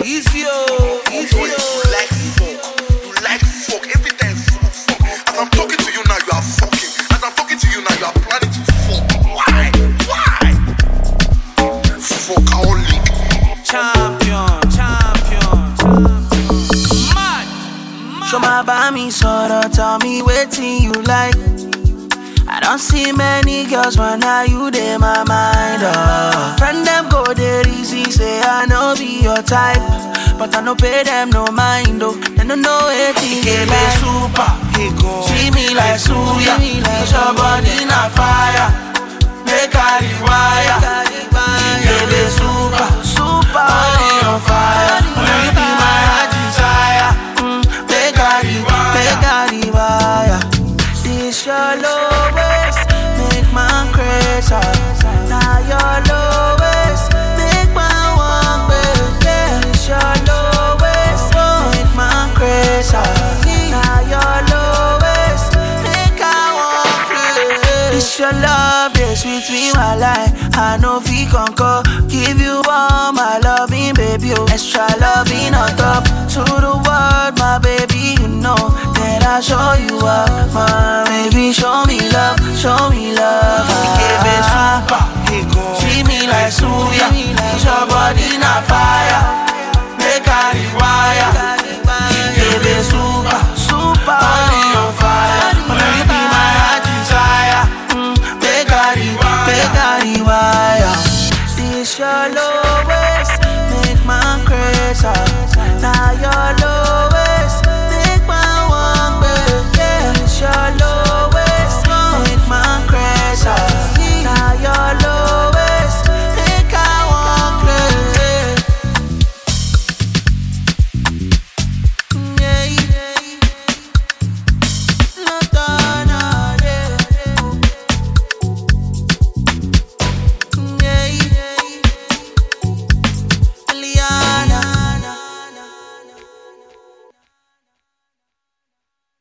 Easy, oh, easy, You like fuck. You like fuck. Every time fuck. As I'm talking to you now, you are fucking. As I'm talking to you now, you are planning to fuck. Why? Fuckaholic. Champion. Mad. Show my bami sorrow, tell me waiting you like. I don't see many girls, but now you dey my mind. Friend them go there easy, say I know be your type, but I no pay them no mind. They don't know anything. Give me super, see me like Suya. Cause your body na fire, make I rewire. Give me super, body on fire. You be my heart desire. Make I rewire. This your lowest, make man crazy. Now your lowest, make man want better. This your lowest, make man crazy. Now your lowest, make I want better. This your love, they sweet me my life. I know fi conquer, give you all my loving, baby. Oh, extra loving on top to the world, my baby. You know that I show you up, my baby. Show me love, show me love. Give me super, treat me like Suya. Cause your body na fire, make I rewire. Give me super, body on fire. You be my heart desire. Make I rewire. This your lowest, make man crazy. Now your lowest, make man want better. This your lowest, make man crazy.